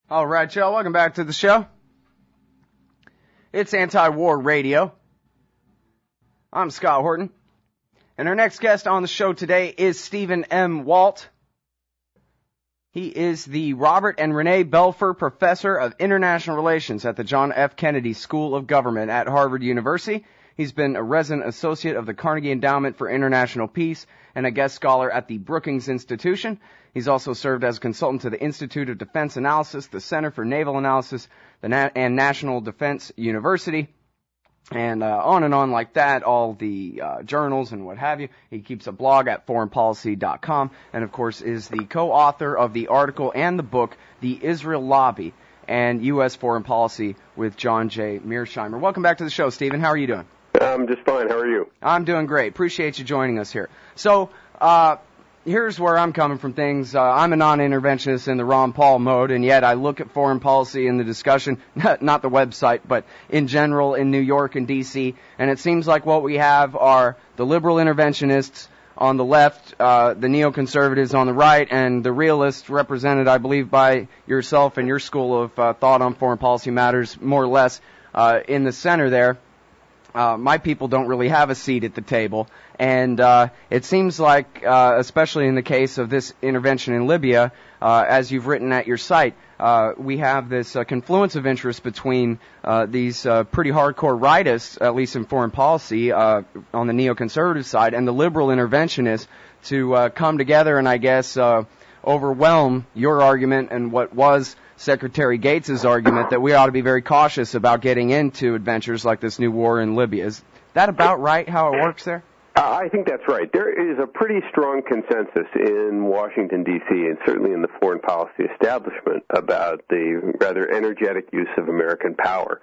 All right, y'all, welcome back to the show. It's Anti-War Radio. I'm Scott Horton. And our next guest on the show today is Stephen M. Walt. He is the Robert and Renee Belfer Professor of International Relations at the John F. Kennedy School of Government at Harvard University. He's been a resident associate of the Carnegie Endowment for International Peace and a guest scholar at the Brookings Institution. He's also served as a consultant to the Institute of Defense Analysis, the Center for Naval Analysis, and National Defense University, and on like that, all the journals and what have you. He keeps a blog at foreignpolicy.com, and of course is the co-author of the article and the book, The Israel Lobby and U.S. Foreign Policy with John J. Mearsheimer. Welcome back to the show, Stephen. How are you doing? I'm just fine. How are you? I'm doing great. Appreciate you joining us here. So, here's where I'm coming from things. I'm a non-interventionist in the Ron Paul mode, and yet I look at foreign policy in the discussion, not the website, but in general in New York and D.C., and it seems like what we have are the liberal interventionists on the left, the neoconservatives on the right, and the realists represented, I believe, by yourself and your school of thought on foreign policy matters, more or less, in the center there. My people don't really have a seat at the table, and it seems like, especially in the case of this intervention in Libya, as you've written at your site, we have this confluence of interest between these pretty hardcore rightists, at least in foreign policy, on the neoconservative side, and the liberal interventionists to come together and, I guess, overwhelm your argument and what was Secretary Gates' argument that we ought to be very cautious about getting into adventures like this new war in Libya. Is that about right, how it works there? I think that's right. There is a pretty strong consensus in Washington, D.C., and certainly in the foreign policy establishment about the rather energetic use of American power.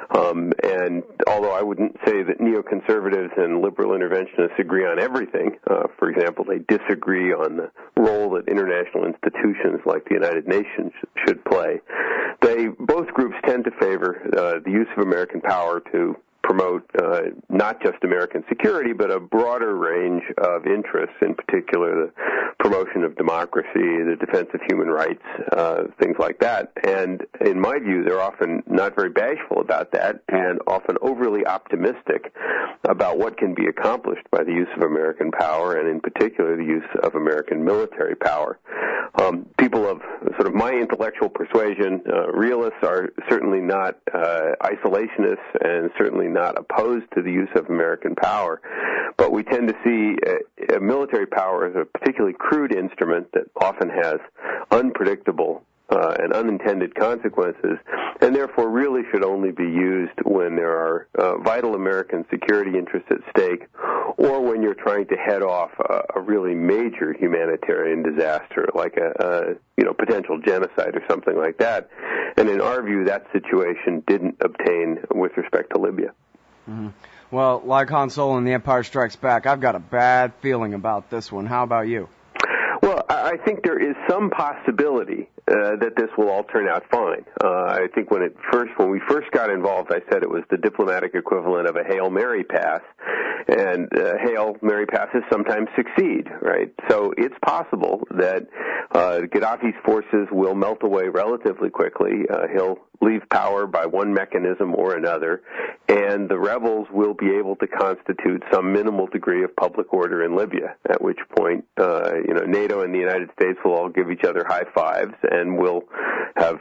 And although I wouldn't say that neoconservatives and liberal interventionists agree on everything, for example, they disagree on the role that international institutions like the United Nations should play, both groups tend to favor the use of American power to promote not just American security, but a broader range of interests, in particular the promotion of democracy, the defense of human rights, things like that. And in my view, they're often not very bashful about that and often overly optimistic about what can be accomplished by the use of American power, and in particular the use of American military power. People of sort of my intellectual persuasion, realists, are certainly not isolationists and certainly not opposed to the use of American power, but we tend to see military power as a particularly crude instrument that often has unpredictable and unintended consequences, and therefore really should only be used when there are vital American security interests at stake, or when you're trying to head off a really major humanitarian disaster, like a potential genocide or something like that. And in our view, that situation didn't obtain with respect to Libya. Mm-hmm. Well, like Han Solo in The Empire Strikes Back, I've got a bad feeling about this one. How about you? Well, I think there is some possibility that this will all turn out fine. I think when we first got involved, I said it was the diplomatic equivalent of a Hail Mary pass, and Hail Mary passes sometimes succeed, right? So it's possible that Gaddafi's forces will melt away relatively quickly. He'll leave power by one mechanism or another, and the rebels will be able to constitute some minimal degree of public order in Libya, at which point, NATO and the United States will all give each other high fives, and will have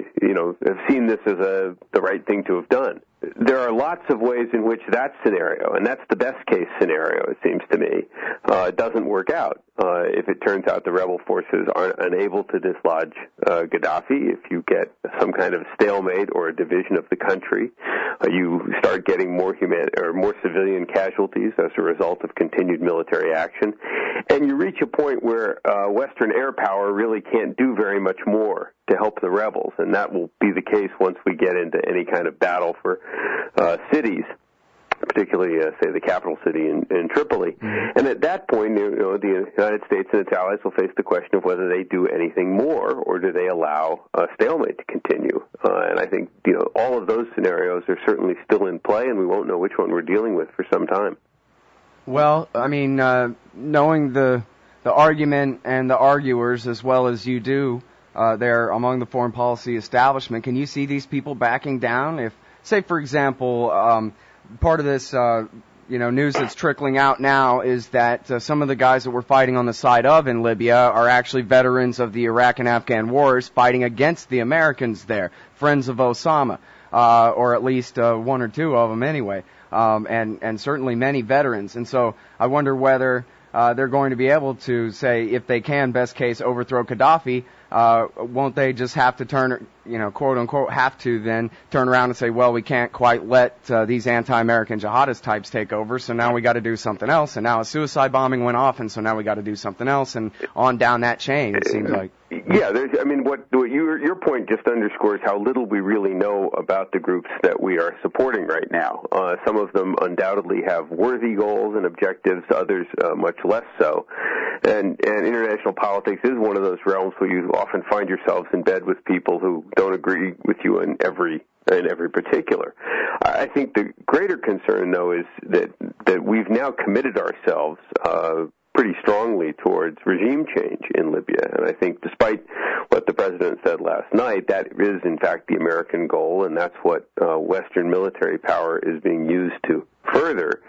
seen this as the right thing to have done. There are lots of ways in which that scenario, and that's the best case scenario, it seems to me, doesn't work out. If it turns out the rebel forces are unable to dislodge Gaddafi, if you get some kind of stalemate or a division of the country, you start getting more civilian casualties as a result of continued military action, and you reach a point where Western air power really can't do very much more to help the rebels, and that will be the case once we get into any kind of battle for cities, particularly, say, the capital city in Tripoli. Mm-hmm. And at that point, the United States and its allies will face the question of whether they do anything more, or do they allow a stalemate to continue. And I think, all of those scenarios are certainly still in play, and we won't know which one we're dealing with for some time. Well, I mean, knowing the argument and the arguers as well as you do, there among the foreign policy establishment. Can you see these people backing down? If, say, for example, part of this news that's trickling out now is that some of the guys that were fighting on the side of in Libya are actually veterans of the Iraq and Afghan wars fighting against the Americans there, friends of Osama, or at least one or two of them anyway, and certainly many veterans. And so I wonder whether they're going to be able to say, if they can, best case, overthrow Gaddafi, won't they just have to turn, quote unquote, have to then turn around and say, well, we can't quite let these anti-American jihadist types take over, so now we got to do something else. And now a suicide bombing went off, and so now we got to do something else, and on down that chain, it seems like. Yeah, what your point just underscores how little we really know about the groups that we are supporting right now. Some of them undoubtedly have worthy goals and objectives, others much less so. And international politics is one of those realms where you often find yourselves in bed with people who don't agree with you in every particular. I think the greater concern, though, is that we've now committed ourselves pretty strongly towards regime change in Libya. And I think despite what the president said last night, that is in fact the American goal, and that's what Western military power is being used to further.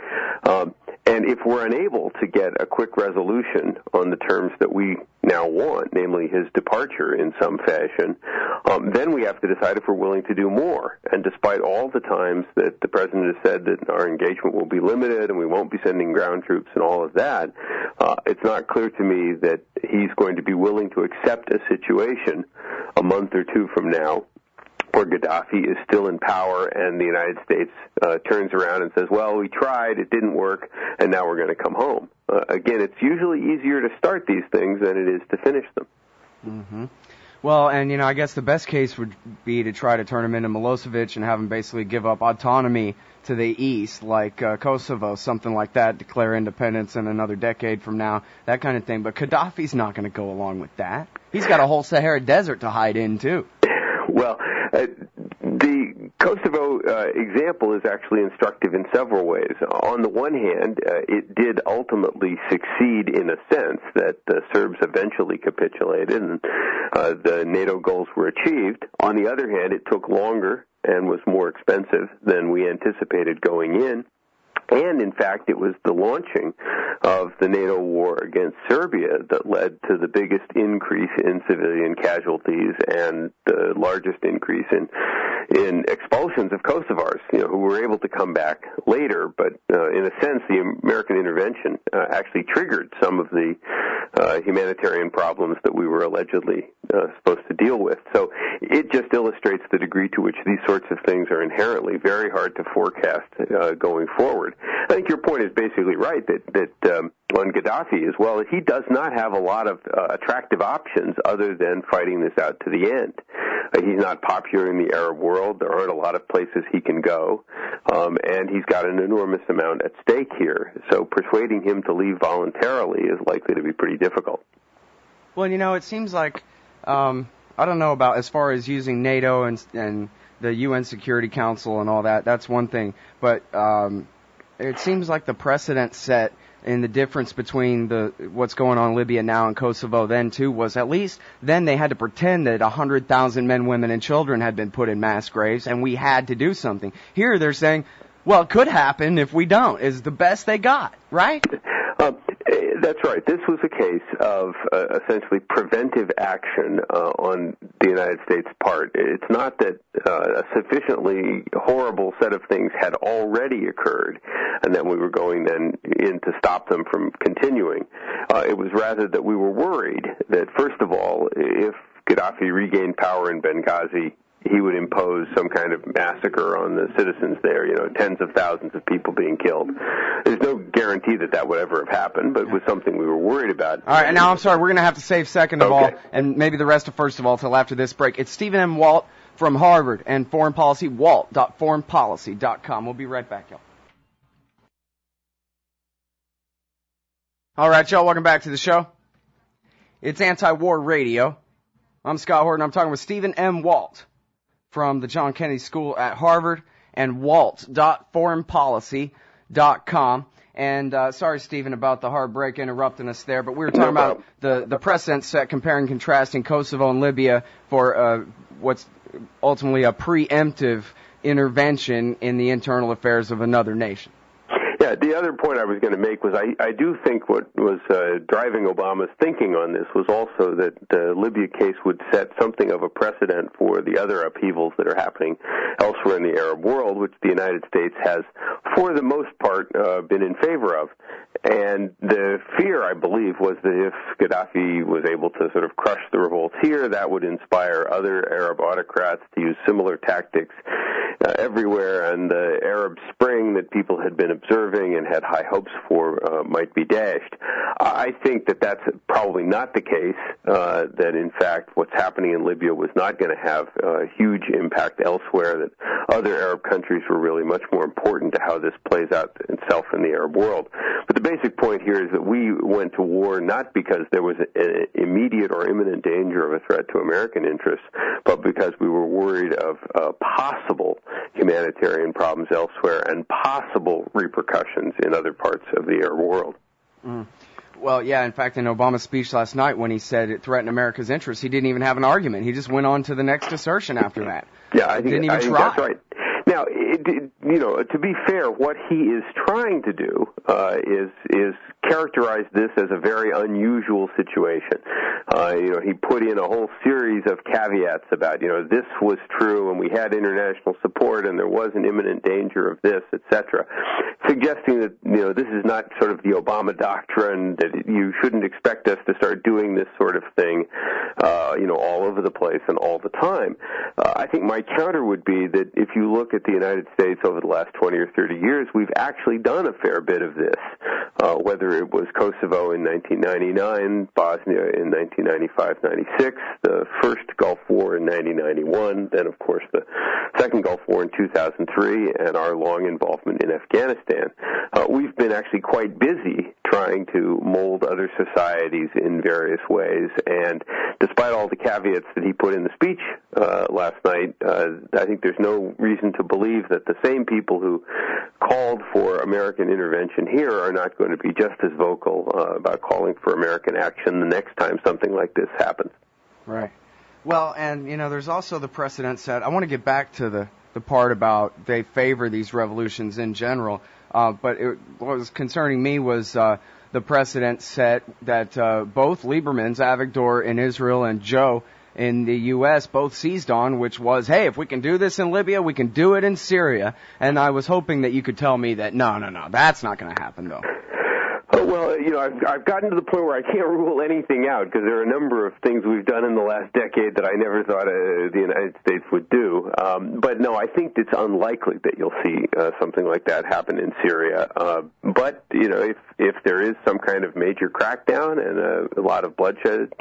And if we're unable to get a quick resolution on the terms that we now want, namely his departure in some fashion, then we have to decide if we're willing to do more. And despite all the times that the president has said that our engagement will be limited and we won't be sending ground troops and all of that, it's not clear to me that he's going to be willing to accept a situation a month or two from now where Gaddafi is still in power and the United States turns around and says, well, we tried, it didn't work, and now we're going to come home. Again, it's usually easier to start these things than it is to finish them. Mm-hmm. Well, and, I guess the best case would be to try to turn him into Milosevic and have him basically give up autonomy to the east, like Kosovo, something like that, declare independence in another decade from now, that kind of thing. But Gaddafi's not going to go along with that. He's got a whole Sahara Desert to hide in, too. Well, the Kosovo example is actually instructive in several ways. On the one hand, it did ultimately succeed in a sense that the Serbs eventually capitulated and the NATO goals were achieved. On the other hand, it took longer and was more expensive than we anticipated going in. And, in fact, it was the launching of the NATO war against Serbia that led to the biggest increase in civilian casualties and the largest increase in expulsions of Kosovars, who were able to come back later. But in a sense, the American intervention actually triggered some of the humanitarian problems that we were allegedly supposed to deal with. So it just illustrates the degree to which these sorts of things are inherently very hard to forecast going forward. I think your point is basically right that on Gaddafi as well, he does not have a lot of attractive options other than fighting this out to the end. He's not popular in the Arab world. There aren't a lot of places he can go, and he's got an enormous amount at stake here. So persuading him to leave voluntarily is likely to be pretty difficult. Well, it seems like, I don't know about as far as using NATO and the UN Security Council and all that, that's one thing, but it seems like the precedent set in the difference between what's going on in Libya now and Kosovo then, too, was at least then they had to pretend that 100,000 men, women, and children had been put in mass graves, and we had to do something. Here they're saying, well, it could happen if we don't, is the best they got, right? That's right. This was a case of essentially preventive action on the United States' part. It's not that a sufficiently horrible set of things had already occurred and then we were going then in to stop them from continuing. It was rather that we were worried that, first of all, if Gaddafi regained power in Benghazi, he would impose some kind of massacre on the citizens there, tens of thousands of people being killed. There's no guarantee that would ever have happened, but it was something we were worried about. All right, and now I'm sorry, we're going to have to save second of all, and maybe the rest of first of all till after this break. It's Stephen M. Walt from Harvard and Foreign Policy, walt.foreignpolicy.com. We'll be right back, y'all. All right, y'all, welcome back to the show. It's Anti-War Radio. I'm Scott Horton. I'm talking with Stephen M. Walt from the John Kennedy School at Harvard and walt.foreignpolicy.com. And sorry, Stephen, about the hard break interrupting us there, but we were talking about the precedent set comparing and contrasting Kosovo and Libya for what's ultimately a preemptive intervention in the internal affairs of another nation. Yeah, the other point I was going to make was I do think what was driving Obama's thinking on this was also that the Libya case would set something of a precedent for the other upheavals that are happening elsewhere in the Arab world, which the United States has, for the most part, been in favor of. And the fear, I believe, was that if Gaddafi was able to sort of crush the revolts here, that would inspire other Arab autocrats to use similar tactics everywhere, and the Arab Spring that people had been observing and had high hopes for might be dashed. I think that that's probably not the case, that in fact what's happening in Libya was not going to have a huge impact elsewhere, that other Arab countries were really much more important to how this plays out itself in the Arab world. But the basic point here is that we went to war not because there was an immediate or imminent danger of a threat to American interests, but because we were worried of possible humanitarian problems elsewhere and possible repercussions in other parts of the Arab world. Well, yeah, in fact, in Obama's speech last night when he said it threatened America's interests, he didn't even have an argument. He just went on to the next assertion after that. Yeah, I think try. That's right. Now, to be fair, what he is trying to do is characterize this as a very unusual situation. He put in a whole series of caveats about, this was true and we had international support and there was an imminent danger of this, etc., suggesting that, this is not sort of the Obama doctrine, that you shouldn't expect us to start doing this sort of thing, all over the place and all the time. I think my counter would be that if you look at the United States over the last 20 or 30 years, we've actually done a fair bit of this, whether it was Kosovo in 1999, Bosnia in 1995-96, the first Gulf War in 1991, then, of course, the second Gulf War in 2003, and our long involvement in Afghanistan. We've been actually quite busy trying to mold other societies in various ways, and despite all the caveats that he put in the speech last night, I think there's no reason to believe that the same people who called for American intervention here are not going to be just as vocal about calling for American action the next time something like this happens. Right. Well, and, there's also the precedent set. I want to get back to the part about they favor these revolutions in general, but what was concerning me was the precedent set that both Lieberman's, Avigdor in Israel and Joe in the U.S. both seized on, which was, hey, if we can do this in Libya, we can do it in Syria. And I was hoping that you could tell me that, no, that's not going to happen, though. Well, I've gotten to the point where I can't rule anything out because there are a number of things we've done in the last decade that I never thought the United States would do. But no, I think it's unlikely that you'll see something like that happen in Syria. But, if there is some kind of major crackdown and a lot of blood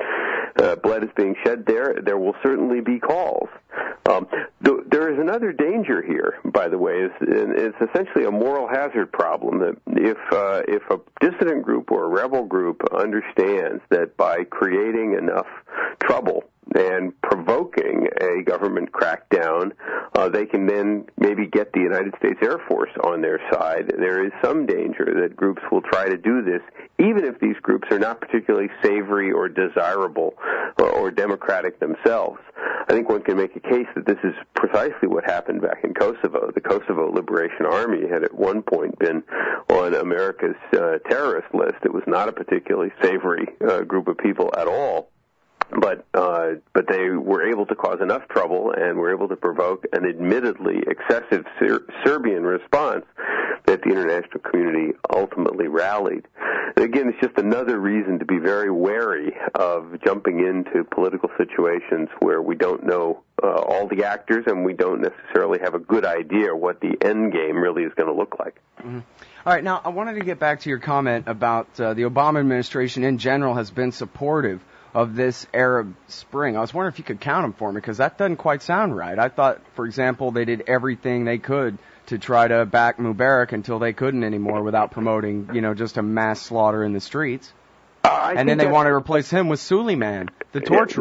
is being shed there will certainly be calls. There is another danger here, by the way. It's essentially a moral hazard problem that if a dissident group or a rebel group understands that by creating enough trouble and provoking a government crackdown, they can then maybe get the United States Air Force on their side. There is some danger that groups will try to do this, even if these groups are not particularly savory or desirable or democratic themselves. I think one can make a case that this is precisely what happened back in Kosovo. The Kosovo Liberation Army had at one point been on America's terrorist list. It was not a particularly savory group of people at all. But they were able to cause enough trouble and were able to provoke an admittedly excessive Serbian response that the international community ultimately rallied. And again, it's just another reason to be very wary of jumping into political situations where we don't know all the actors and we don't necessarily have a good idea what the end game really is going to look like. Mm-hmm. All right, now I wanted to get back to your comment about the Obama administration in general has been supportive of this Arab Spring. I was wondering if you could count them for me, because that doesn't quite sound right. I thought, for example, they did everything they could to try to back Mubarak until they couldn't anymore without promoting, just a mass slaughter in the streets. And then they want to replace him with Suleiman, the torturer.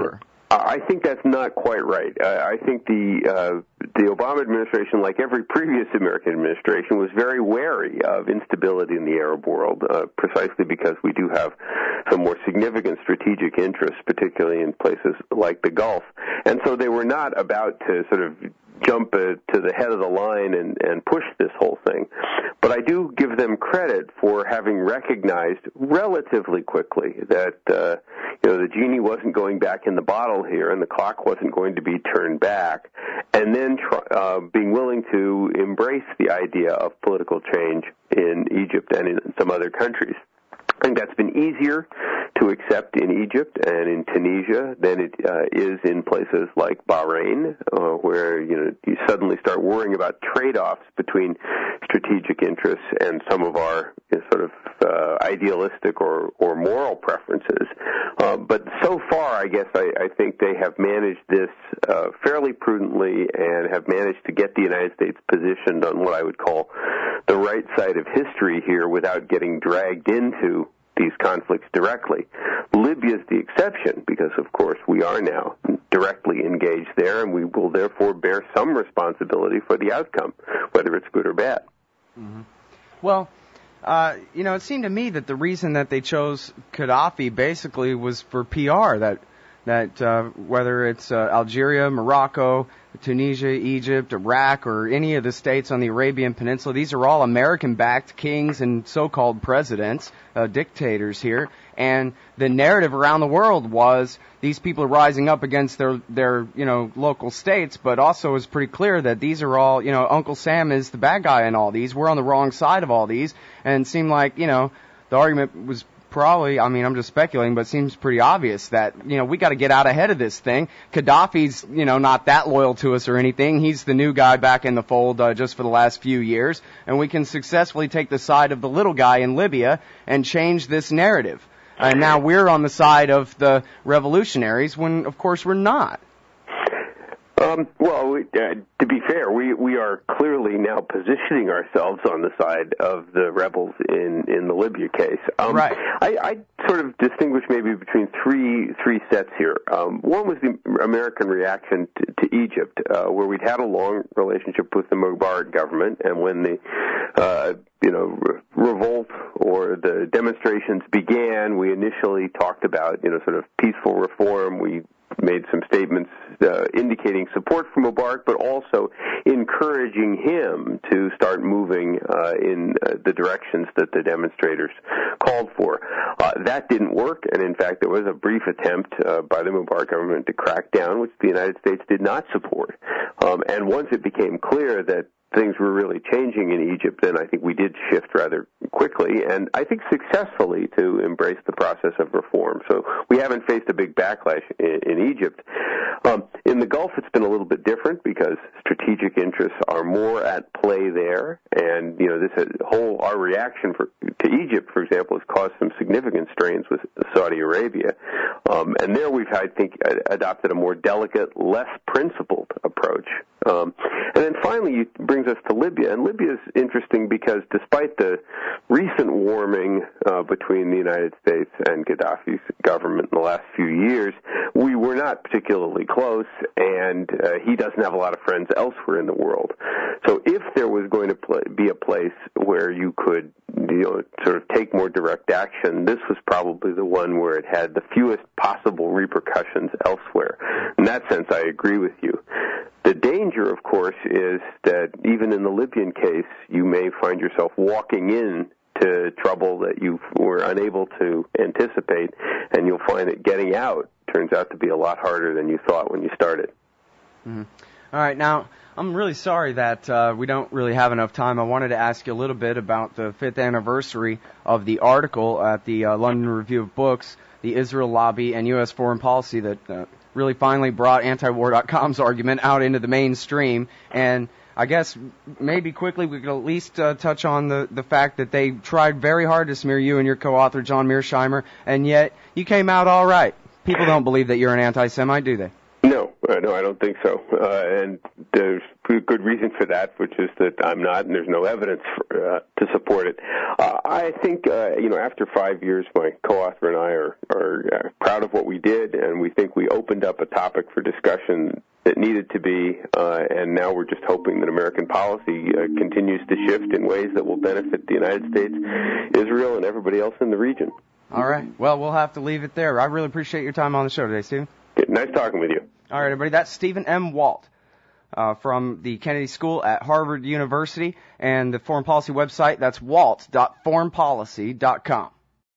I think that's not quite right. I think the Obama administration, like every previous American administration, was very wary of instability in the Arab world, precisely because we do have some more significant strategic interests, particularly in places like the Gulf. And so they were not about to sort of jump to the head of the line and push this whole thing. But I do give them credit for having recognized relatively quickly that the genie wasn't going back in the bottle here, and the clock wasn't going to be turned back, and then being willing to embrace the idea of political change in Egypt and in some other countries. I think that's been easier to accept in Egypt and in Tunisia than it is in places like Bahrain, where you suddenly start worrying about trade-offs between strategic interests and some of our sort of idealistic or moral preferences. But so far, I guess I think they have managed this fairly prudently and have managed to get the United States positioned on what I would call the right side of history here without getting dragged into these conflicts directly. Libya is the exception because, of course, we are now directly engaged there, and we will therefore bear some responsibility for the outcome, whether it's good or bad. Mm-hmm. Well, it seemed to me that the reason that they chose Gaddafi basically was for PR, that whether it's Algeria, Morocco, Tunisia, Egypt, Iraq, or any of the states on the Arabian Peninsula, these are all American-backed kings and so-called presidents, dictators here, and the narrative around the world was these people are rising up against their local states, but also it's pretty clear that these are all, Uncle Sam is the bad guy in all these. We're on the wrong side of all these, and it seemed like, the argument was probably, I'm just speculating, but it seems pretty obvious that, we got to get out ahead of this thing. Gaddafi's, not that loyal to us or anything. He's the new guy back in the fold just for the last few years, and we can successfully take the side of the little guy in Libya and change this narrative. And now we're on the side of the revolutionaries when, of course, we're not. To be fair, we are clearly now positioning ourselves on the side of the rebels in the Libya case. Right. I sort of distinguish maybe between three sets here. One was the American reaction to Egypt, where we'd had a long relationship with the Mubarak government, and when the revolt or the demonstrations began, we initially talked about sort of peaceful reform. We made some statements indicating support for Mubarak, but also encouraging him to start moving in the directions that the demonstrators called for. That didn't work, and in fact, there was a brief attempt by the Mubarak government to crack down, which the United States did not support. And once it became clear that things were really changing in Egypt, then I think we did shift rather quickly, and I think successfully, to embrace the process of reform. So we haven't faced a big backlash in Egypt. In the Gulf, it's been a little bit different because strategic interests are more at play there, and our reaction to Egypt, for example, has caused some significant strains with Saudi Arabia, and there we've, I think, adopted a more delicate, less principled approach. And then finally, it brings us to Libya. And Libya is interesting because despite the recent warming between the United States and Gaddafi's government in the last few years, we were not particularly close, and he doesn't have a lot of friends elsewhere in the world. So if there was going to be a place where you could sort of take more direct action, this was probably the one where it had the fewest possible repercussions elsewhere. In that sense, I agree with you. The danger, of course, is that even in the Libyan case, you may find yourself walking into trouble that you were unable to anticipate, and you'll find that getting out turns out to be a lot harder than you thought when you started. Mm-hmm. All right, now, I'm really sorry that we don't really have enough time. I wanted to ask you a little bit about the 5th anniversary of the article at the London Review of Books, the Israel Lobby and U.S. Foreign Policy, that really finally brought antiwar.com's argument out into the mainstream. And I guess maybe quickly we could at least touch on the fact that they tried very hard to smear you and your co-author, John Mearsheimer, and yet you came out all right. People don't believe that you're an anti-Semite, do they? No, No, I don't think so. And there's a good reason for that, which is that I'm not, and there's no evidence to support it. I think, after 5 years, my co-author and I are proud of what we did, and we think we opened up a topic for discussion that needed to be, and now we're just hoping that American policy continues to shift in ways that will benefit the United States, Israel, and everybody else in the region. All right. Well, we'll have to leave it there. I really appreciate your time on the show today, Stephen. Nice talking with you. All right, everybody. That's Stephen M. Walt from the Kennedy School at Harvard University, and the Foreign Policy website, that's walt.foreignpolicy.com.